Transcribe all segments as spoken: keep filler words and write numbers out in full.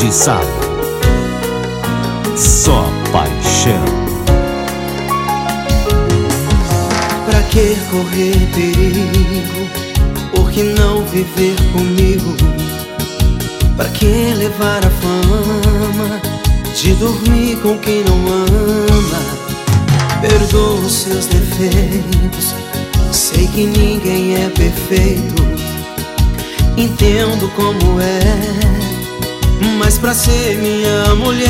sabe, só paixão. Pra que correr perigo? Por que não viver comigo? Pra que levar a fama de dormir com quem não ama? Perdoo os seus defeitos, sei que ninguém é perfeito. Entendo como é, mas pra ser minha mulher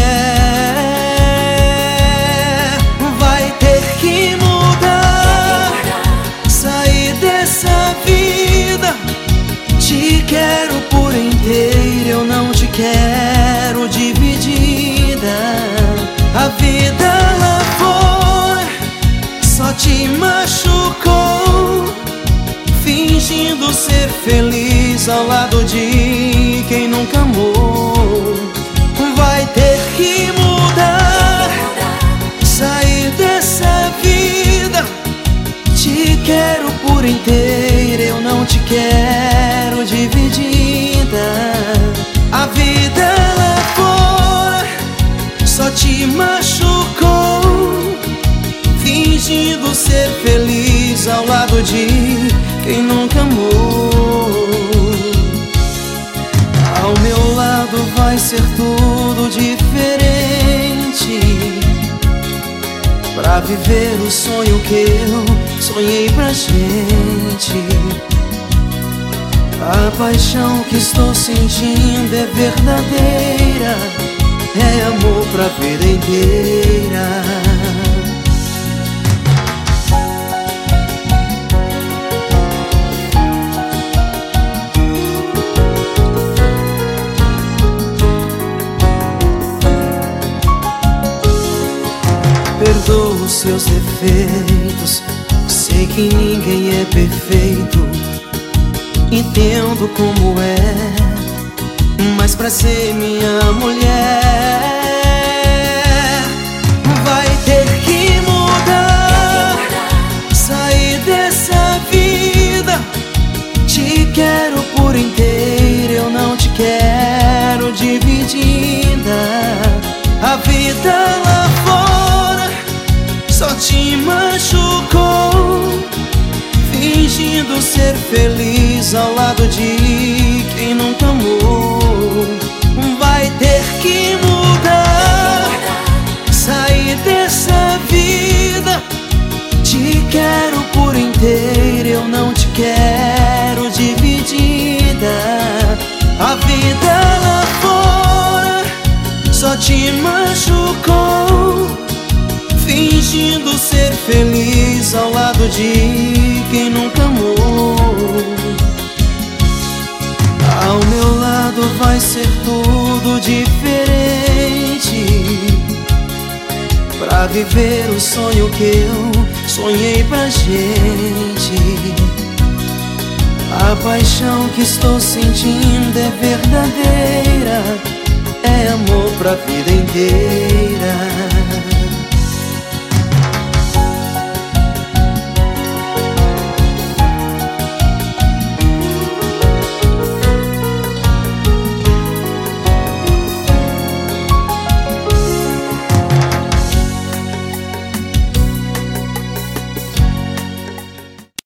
vai ter que mudar, sair dessa vida. Te quero por inteiro, eu não te quero dividida. A vida lá fora só te machucou, fingindo ser feliz ao lado de quem nunca amou. Vai ter que mudar, sair dessa vida. Te quero por inteiro, eu não te quero dividida. A vida lá fora só te machucou, fingindo ser feliz ao lado de quem nunca amou. Ao meu lado vai ser tudo diferente, pra viver o sonho que eu sonhei pra gente. A paixão que estou sentindo é verdadeira, é amor pra vida inteira. Perdoo os seus defeitos, sei que ninguém é perfeito. Entendo como é, mas pra ser minha mulher vai ter que mudar, sair dessa vida. Te quero por inteiro, eu não te quero dividida. A vida lá fora só te machucou, fingindo ser feliz ao lado de quem nunca amou. Vai ter que mudar, sair dessa vida. Te quero por inteiro, eu não te quero dividida. A vida lá fora só te machucou, fingindo ser feliz ao lado de quem nunca amou. Ao meu lado vai ser tudo diferente, pra viver o sonho que eu sonhei pra gente. A paixão que estou sentindo é verdadeira, é amor pra vida inteira.